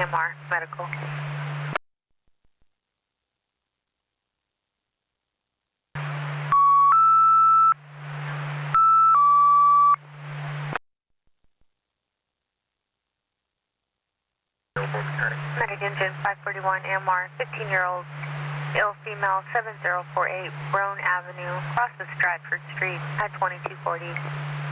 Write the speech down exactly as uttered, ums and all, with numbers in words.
M R, medical. Medic engine five forty-one M R, fifteen-year-old, ill female, seven zero four eight, Roan Avenue, across the Stratford Street at twenty-two forty.